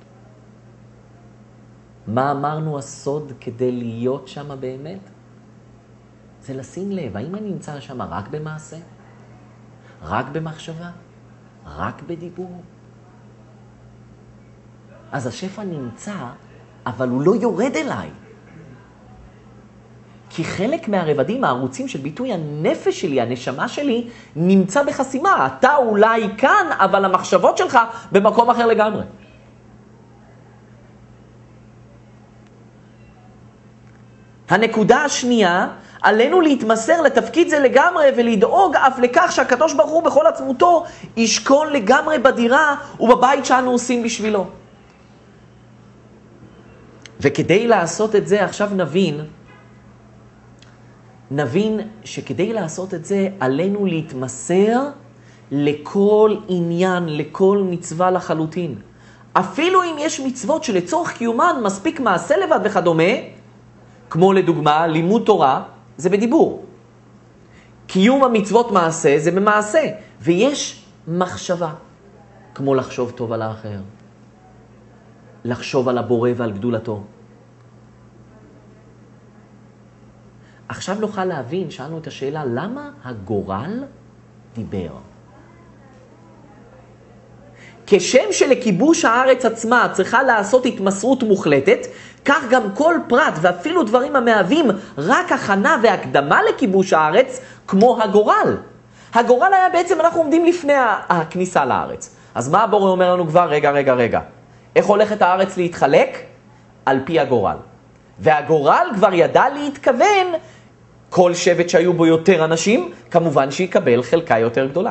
מה אמרנו הסוד כדי להיות שם באמת? זה לשים לב, האם אני נמצא שם רק במעשה? רק במחשבה? רק בדיבור? אז השפע נמצא, אבל הוא לא יורד אליי. כי חלק מהרבדים, הערוצים של ביטוי הנפש שלי, הנשמה שלי, נמצא בחסימה. אתה אולי כאן, אבל המחשבות שלך במקום אחר לגמרי. הנקודה השנייה, עלינו להתמסר לתפקיד זה לגמרי ולדאוג אף לכך שהקדוש ברוך הוא בכל עצמותו ישכון לגמרי בדירה ובבית שאנו עושים בשבילו. וכדי לעשות את זה, עכשיו נבין שכדי לעשות את זה עלינו להתמסר לכל עניין, לכל מצווה לחלוטין. אפילו אם יש מצוות שלצורך קיומן מספיק מעשה לבד וכדומה, כמו לדוגמה לימוד תורה, זה בדיבור. קיום המצוות מעשה זה במעשה, ויש מחשבה, כמו לחשוב טוב על האחר, לחשוב על הבורא ועל גדולתו. עכשיו נוכל להבין, שאלנו את השאלה, למה הגורל דיבר? כשם שלכיבוש הארץ עצמה צריכה לעשות התמסרות מוחלטת, כך גם כל פרט ואפילו דברים המהווים רק הכנה והקדמה לכיבוש הארץ, כמו הגורל. הגורל היה בעצם, אנחנו עומדים לפני הכניסה לארץ. אז מה הבורא אומר לנו כבר? רגע. איך הולכת הארץ להתחלק? על פי הגורל. והגורל כבר ידע להתכוון, כל שבט שהיו בו יותר אנשים, כמובן שיקבל חלקה יותר גדולה.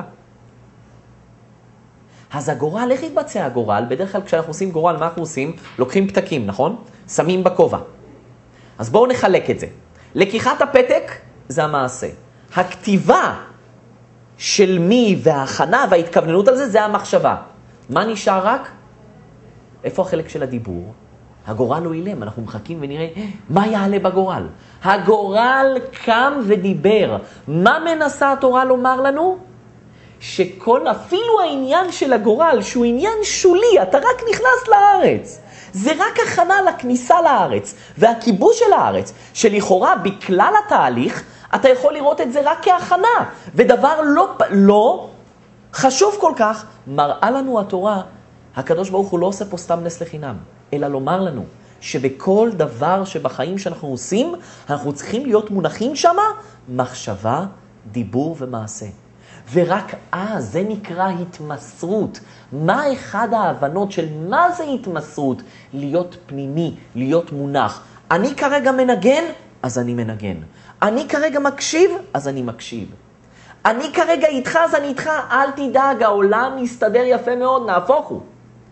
אז הגורל, איך יתבצע הגורל? בדרך כלל כשאנחנו עושים גורל, מה אנחנו עושים? לוקחים פתקים, נכון? שמים בכובע. אז בואו נחלק את זה. לקיחת הפתק זה המעשה. הכתיבה של מי וההכנה וההתכווננות על זה, זה המחשבה. מה נשאר רק? איפה החלק של הדיבור? הגורל לא אילם, אנחנו מחכים ונראה מה יעלה בגורל. הגורל קם ודיבר. מה מנסה התורה לומר לנו? שכל, אפילו העניין של הגורל, שהוא עניין שולי, אתה רק נכנס לארץ. זה רק הכנה לכניסה לארץ, והכיבוש של הארץ, שלכאורה בכלל התהליך, אתה יכול לראות את זה רק כהכנה, ודבר לא חשוב כל כך, מראה לנו התורה, הקדוש ברוך הוא לא עושה פה סתם נס לחינם, אלא לומר לנו, שבכל דבר שבחיים שאנחנו עושים, אנחנו צריכים להיות מונחים שמה, מחשבה, דיבור ומעשה. ורק אז, זה נקרא התמסרות. מה אחד ההבנות של מה זה התמסרות? להיות פנימי, להיות מונח. אני כרגע מנגן, אז אני מנגן. אני כרגע מקשיב, אז אני מקשיב. אני כרגע איתך, אז אני איתך. אל תדאג, העולם מסתדר יפה מאוד, נהפוך הוא.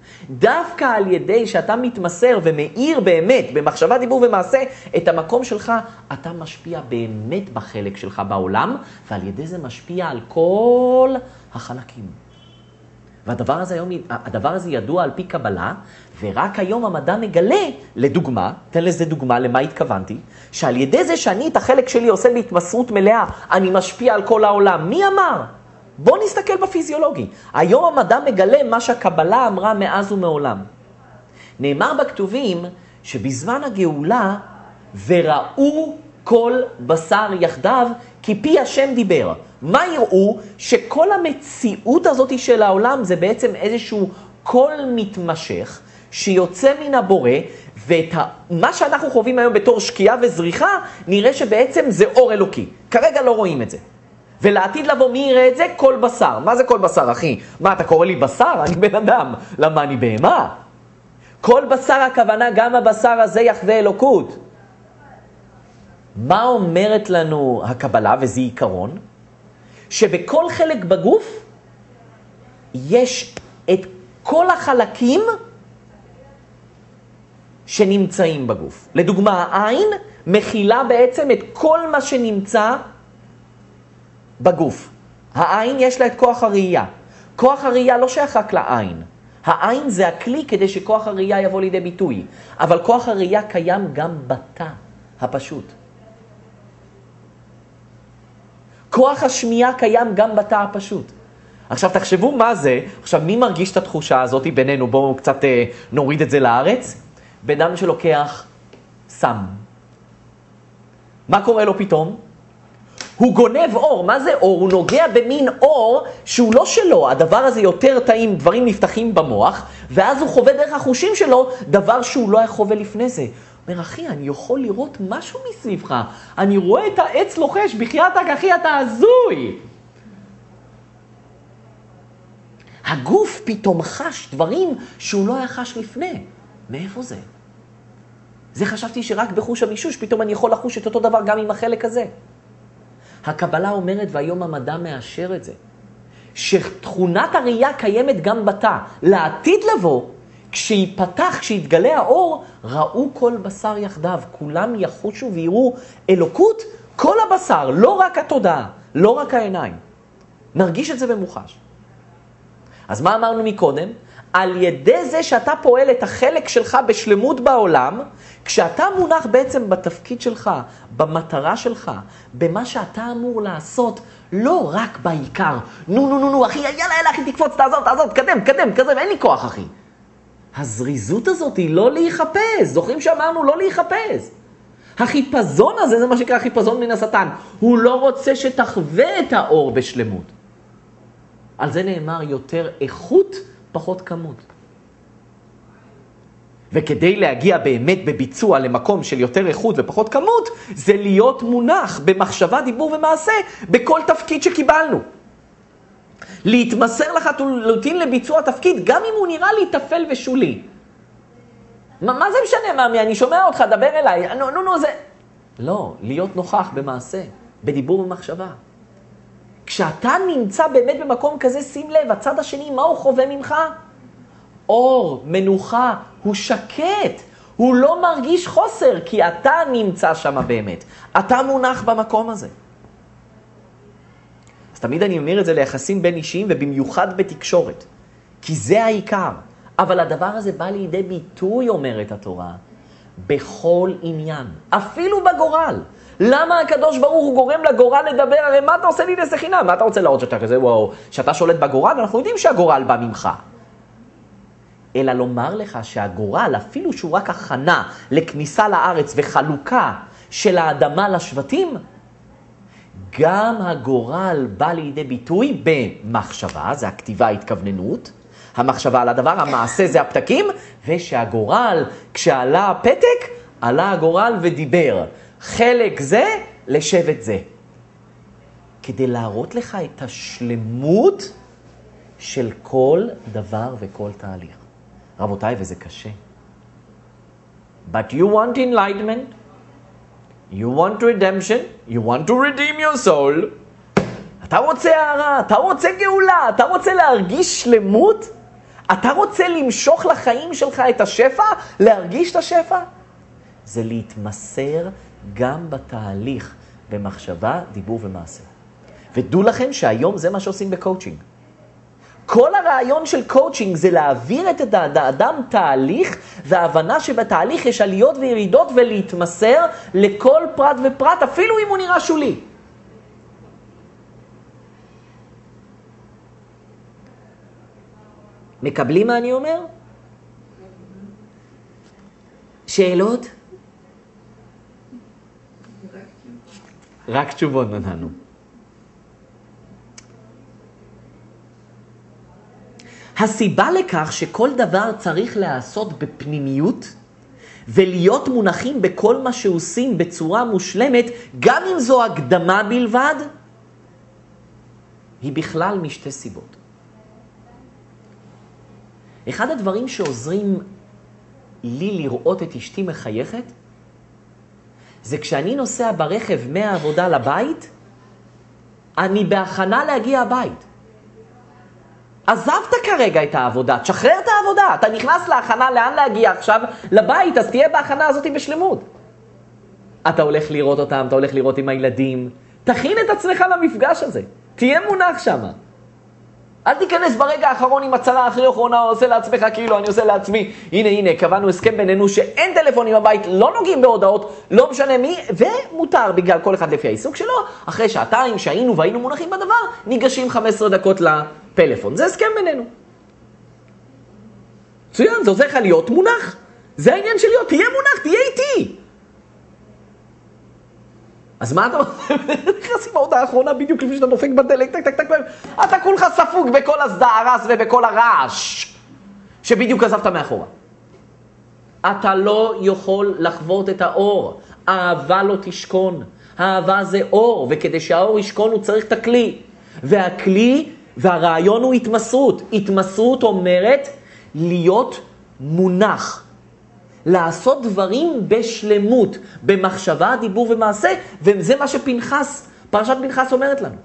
דווקא על ידי שאתה מתמסר ומאיר באמת, במחשבה, דיבור ומעשה, את המקום שלך, אתה משפיע באמת בחלק שלך בעולם, ועל ידי זה משפיע על כל החלקים. והדבר הזה ידוע על פי קבלה, ורק היום המדע מגלה, לדוגמה, תן לזה דוגמה למה התכוונתי, שעל ידי זה שאני את החלק שלי עושה בהתמסרות מלאה, אני משפיע על כל העולם. מי אמר? בוא נסתכל בפיזיולוגי. היום המדע מגלה מה שהקבלה אמרה מאז ומעולם. נאמר בכתובים שבזמן הגאולה, וראו כל בשר יחדיו, כי פי השם דיבר. מה יראו? שכל המציאות הזאת של העולם זה איזשהו קול מתמשך, שיוצא מן הבורא, ומה שאנחנו חווים היום בתור שקיעה וזריחה, נראה שבעצם זה אור אלוקי. כרגע לא רואים את זה. ולעתיד לבוא מי יראה את זה? כל בשר. מה זה כל בשר, אחי? מה, אתה קורא לי בשר? אני בן אדם. למה אני בהמה? כל בשר הכוונה, גם הבשר הזה יחווה אלוקות. מה אומרת לנו הקבלה, וזה עיקרון? שבכל חלק בגוף יש את כל החלקים שנמצאים בגוף. לדוגמה, העין מכילה בעצם את כל מה שנמצא בגוף. העין יש לה את כוח הראייה. כוח הראייה לא שייך רק לעין. העין זה הכלי כדי שכוח הראייה יבוא לידי ביטוי. אבל כוח הראייה קיים גם בתא הפשוט. כוח השמיעה קיים גם בתא הפשוט. עכשיו תחשבו מה זה, עכשיו מי מרגיש את התחושה הזאת בינינו? בואו קצת נוריד את זה לארץ. בן אדם שלוקח סם. מה קורה לו פתאום? הוא גונב אור. מה זה אור? הוא נוגע במין אור שהוא לא שלו. הדבר הזה יותר טעים, דברים נפתחים במוח, ואז הוא חווה דרך החושים שלו דבר שהוא לא היה חווה לפני זה. הוא אומר, אחי, אני יכול לראות משהו מסביבך. אני רואה את העץ לוחש, בחייאת אחי, אתה הזוי. הגוף פתאום חש דברים שהוא לא היה חש לפני. מאיפה זה? זה חשבתי שרק בחוש המישוש, פתאום אני יכול לחוש את אותו דבר גם עם החלק הזה. הקבלה אומרת, והיום המדע מאשר את זה, שתכונת הראייה קיימת גם בתא. לעתיד לבוא, כשיפתח, כשיתגלה האור, ראו כל בשר יחדיו. כולם יחושו ויראו אלוקות, כל הבשר, לא רק התודעה, לא רק העיניים. נרגיש את זה במוחש. אז מה אמרנו מקודם? על ידי זה שאתה פועל את החלק שלך בשלמות בעולם, כשאתה מונח בעצם בתפקיד שלך, במטרה שלך, במה שאתה אמור לעשות, לא רק בעיקר. נו, אחי, יאללה, אחי, תקפוץ, תעזוב, קדם, אין לי כוח, אחי. הזריזות הזאת היא לא להיחפש. זוכרים שאמרנו לא להיחפש. החיפזון הזה, זה מה שנקרא חיפזון מן השטן. הוא לא רוצה שתחווה את האור בשלמות. על זה נאמר יותר איכות, פחות כמות. וכדי להגיע באמת בביצוע למקום של יותר איכות ופחות כמות, זה להיות מונח במחשבה, דיבור ומעשה בכל תפקיד שקיבלנו. להתמסר לחלוטין לביצוע תפקיד, גם אם הוא נראה לי תפל ושולי. מה זה משנה, מאמי? אני שומע אותך, דבר אליי. זה... לא, להיות נוכח במעשה, בדיבור ומחשבה. כשאתה נמצא באמת במקום כזה, שים לב, הצד השני, מה הוא חווה ממך? אור, מנוחה, הוא שקט, הוא לא מרגיש חוסר, כי אתה נמצא שם באמת. אתה מונח במקום הזה. אז תמיד אני אומר את זה ליחסים בין אישיים, ובמיוחד בתקשורת. כי זה העיקר. אבל הדבר הזה בא לידי ביטוי, אומרת התורה, בכל עניין. אפילו בגורל. למה הקדוש ברוך הוא גורם לגורל לדבר? הרי מה אתה עושה לי נס חינם? מה אתה רוצה להראות שאתה כזה, וואו, שאתה שולט בגורל? אנחנו יודעים שהגורל בא ממך. אלא לומר לך שהגורל, אפילו שהוא רק הכנה לכניסה לארץ וחלוקה של האדמה לשבטים, גם הגורל בא לידי ביטוי במחשבה, זה הכתיבה, התכווננות, המחשבה על הדבר, המעשה זה הפתקים, ושהגורל, כשעלה הפתק, עלה הגורל ודיבר. חלק זה לשבט זה. כדי להראות לך את השלמות של כל דבר וכל תהליך. רבותיי, וזה קשה. But you want enlightenment, you want redemption, you want to redeem your soul. אתה רוצה הערה, אתה רוצה גאולה, אתה רוצה להרגיש שלמות? אתה רוצה למשוך לחיים שלך את השפע? להרגיש את השפע? זה להתמסר גם בתהליך, במחשבה, דיבור ומעשה. ודעו לכם שהיום זה מה שעושים בקואוצ'ינג. כל הרעיון של קואוצ'ינג זה להעביר את האדם תהליך, וההבנה שבתהליך יש עליות וירידות, ולהתמסר לכל פרט ופרט, אפילו אם הוא נראה שולי. מקבלים מה אני אומר? שאלות? רק תשובות נתנו. הסיבה לכך שכל דבר צריך לעשות בפנימיות, ולהיות מונחים בכל מה שעושים בצורה מושלמת, גם אם זו הקדמה בלבד, היא בכלל משתי סיבות. אחד הדברים שעוזרים לי לראות את אשתי מחייכת, זה כשאני נוסע ברכב מהעבודה לבית, אני בהכנה להגיע הבית. עזבת כרגע את העבודה, תשחרר את העבודה, אתה נכנס להכנה לאן להגיע עכשיו לבית, אז תהיה בהכנה הזאת בשלמות. אתה הולך לראות אותם, אתה הולך לראות עם הילדים, תכין את עצמך למפגש הזה, תהיה מונח שם. אל תיכנס ברגע האחרון עם הצרה אחרי אחרונה, עושה לעצמך כאילו אני עושה לעצמי, הנה, קבענו הסכם בינינו שאין טלפונים בבית, לא נוגעים בהודעות, לא משנה מי, ומותר בגלל כל אחד לפי העיסוק שלו, אחרי שעתיים שהיינו והיינו מונחים בדבר, ניגשים 15 דקות לפלאפון. זה הסכם בינינו. מצוין, זה עוזר לך להיות מונח. זה העניין של להיות, תהיה מונח, תהיה איתי. אז מה אתה נכנסים בהודעה האחרונה בדיוק לפני שאתה דופק בדלק, טק, אתה כולך ספוג בכל הסדרס ובכל הרעש שבדיוק עזבת מאחורה. אתה לא יכול לחוות את האור. אהבה לא תשכון. אהבה זה אור, וכדי שהאור ישכון הוא צריך את הכלי. והכלי והרעיון הוא התמסרות. התמסרות אומרת להיות מונח. לעשות דברים בשלמות, במחשבה, דיבור ומעשה, וזה מה שפנחס, פרשת פנחס אומרת לנו.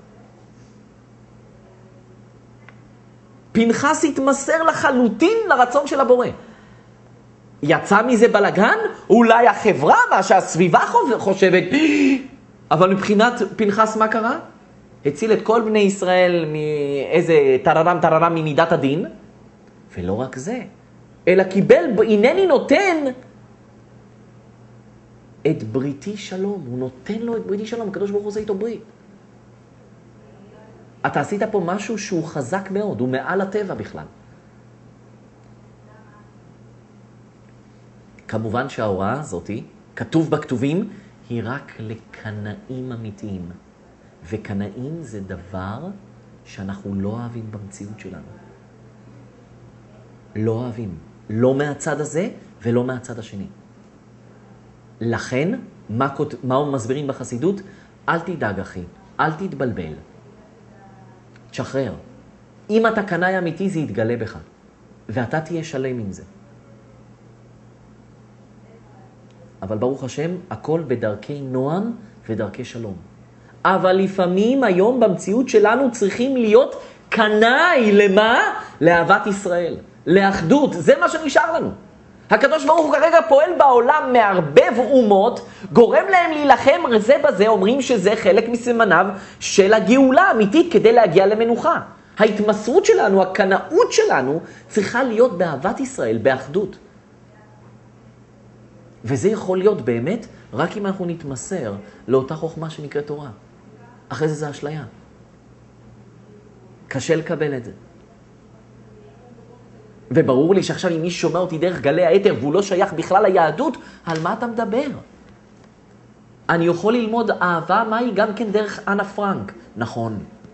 פנחס התמסר לחלוטין לרצון של הבורא. יצא מזה בלגן? אולי החברה, מה שהסביבה חושבת, אבל מבחינת פנחס מה קרה? הציל את כל בני ישראל מאיזה טררם ממידת הדין, ולא רק זה. אלא קיבל, הנני נותן את בריתי שלום. הוא נותן לו את בריתי שלום. הקדוש ברוך הוא עושה איתו ברית. אתה עשית פה משהו שהוא חזק מאוד. הוא מעל הטבע בכלל. כמובן שההוראה הזאת, כתוב בכתובים, היא רק לקנאים אמיתיים. וקנאים זה דבר שאנחנו לא אוהבים במציאות שלנו. לא אוהבים. לא מהצד הזה ולא מהצד השני. לכן, מה מסבירים בחסידות? אל תדאג אחי, אל תתבלבל. תשחרר. אם אתה קנאי אמיתי זה יתגלה בך. ואתה תהיה שלם עם זה. אבל ברוך השם, הכל בדרכי נועם ודרכי שלום. אבל לפעמים היום במציאות שלנו צריכים להיות קנאי למה? לאהבת ישראל. לאחדות, זה מה שנשאר לנו. הקדוש ברוך הוא כרגע פועל בעולם מערבב אומות, גורם להם להילחם זה בזה, אומרים שזה חלק מסימניו של הגאולה האמיתית כדי להגיע למנוחה. ההתמסרות שלנו, הקנאות שלנו, צריכה להיות באהבת ישראל, באחדות. וזה יכול להיות באמת רק אם אנחנו נתמסר לאותה חוכמה שנקראת תורה. אחרי זה אשליה. קשה לקבל את זה. וברור לי שעכשיו אם מי שומע אותי דרך גלי היתר והוא לא שייך בכלל ליהדות, על מה אתה מדבר? אני יכול ללמוד אהבה מהי גם כן דרך אנה פרנק. נכון.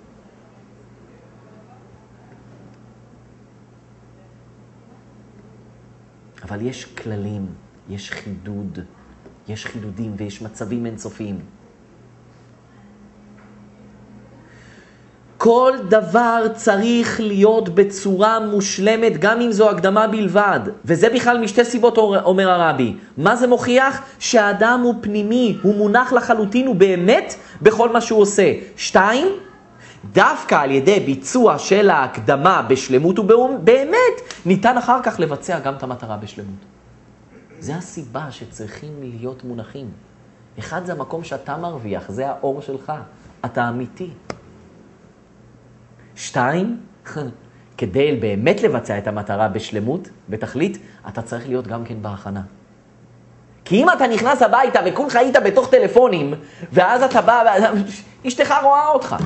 אבל יש כללים, יש חידוד, יש חידודים ויש מצבים אינסופיים. כל דבר צריך להיות בצורה מושלמת, גם אם זו הקדמה בלבד. וזה בכלל משתי סיבות, אומר הרבי. מה זה מוכיח? שהאדם הוא פנימי, הוא מונח לחלוטין, הוא באמת בכל מה שהוא עושה. 2, דווקא על ידי ביצוע של ההקדמה בשלמות ובאמת, ניתן אחר כך לבצע גם את המטרה בשלמות. זה הסיבה שצריכים להיות מונחים. אחד, זה המקום שאתה מרוויח, זה האור שלך, אתה אמיתי. 2, כדי באמת לבצע את המטרה בשלמות, בתכלית, אתה צריך להיות גם כן בהכנה. כי אם אתה נכנס הביתה וכולך היית בתוך טלפונים, ואז אתה בא, אשתך רואה אותך.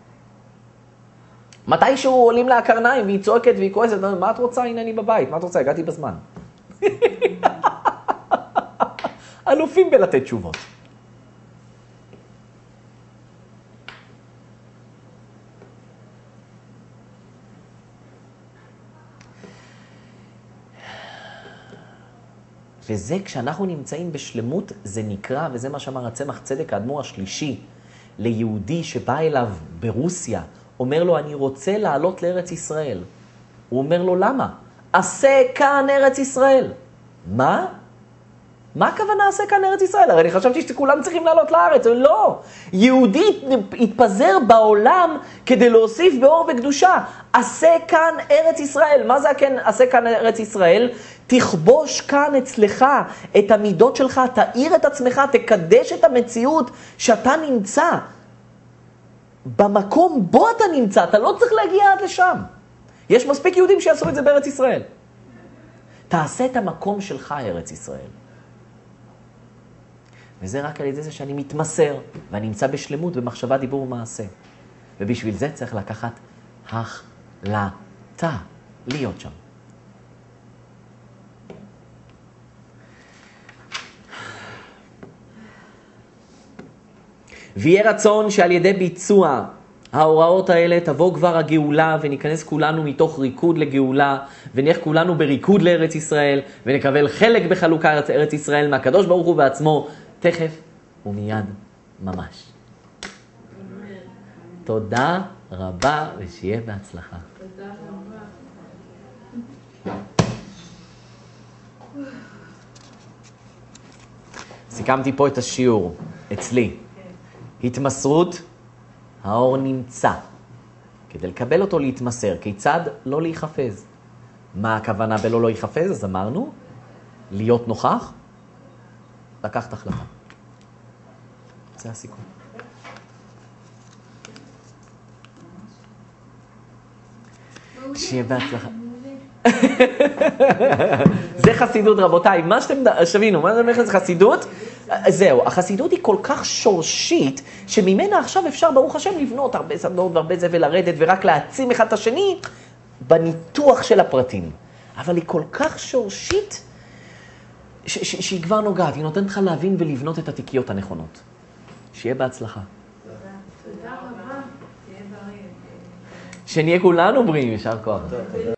מתישהו עולים לה הקרניים והיא צועקת והיא כועסת, מה את רוצה? הנה אני בבית, מה את רוצה? הגעתי בזמן. אלופים בלתת תשובות. וזה כשאנחנו נמצאים בשלמות, זה נקרא, וזה מה שאמר הצמח צדק האדמו"ר השלישי, ליהודי שבא אליו ברוסיה, אומר לו, אני רוצה לעלות לארץ ישראל. הוא אומר לו, למה? עשה כאן ארץ ישראל. מה? מה הכוונה עשה כאן ארץ ישראל? הרי אני חשבתי שכולם צריכים לעלות לארץ. לא. יהודי התפזר בעולם כדי להוסיף באור וקדושה. עשה כאן ארץ ישראל. מה זה עשה כאן ארץ ישראל? תכבוש כאן אצלך את המידות שלך, תאיר את עצמך, תקדש את המציאות שאתה נמצא. במקום בו אתה נמצא, אתה לא צריך להגיע עד לשם. יש מספיק יהודים שיעשו את זה בארץ ישראל. תעשה את המקום שלך ארץ ישראל. וזה רק על ידי זה שאני מתמסר, ואני נמצא בשלמות במחשבה, דיבור ומעשה. ובשביל זה צריך לקחת החלטה, להיות שם. ויהיה רצון שעל ידי ביצוע ההוראות האלה תבוא כבר הגאולה, וניכנס כולנו מתוך ריקוד לגאולה, ונלך כולנו בריקוד לארץ ישראל, ונקבל חלק בחלוקת ארץ ישראל מהקדוש ברוך הוא בעצמו, תכף ומיד ממש. תודה רבה ושיהיה בהצלחה. תודה רבה. סיכמתי פה את השיעור אצלי. התמסרות, האור נמצא. כדי לקבל אותו להתמסר, כיצד? לא להיחפז. מה הכוונה בלא לא להיחפז? אז אמרנו, להיות נוכח, לקחת החלטה. זה הסיכום. שיהיה בהצלחה. זה חסידות, רבותיי. מה שאתם שבינו, מה זה חסידות? זהו, החסידות היא כל כך שורשית, שממנה עכשיו אפשר, ברוך השם, לבנות הרבה סדנות והרבה זה ולרדת, ורק להעצים אחד את השני בניתוח של הפרטים. אבל היא כל כך שורשית, שהיא כבר נוגעת, היא נותנת לך להבין ולבנות את התיקיות הנכונות. שיהיה בהצלחה. תודה רבה. שנהיה כולנו בריאים, ישר כוח.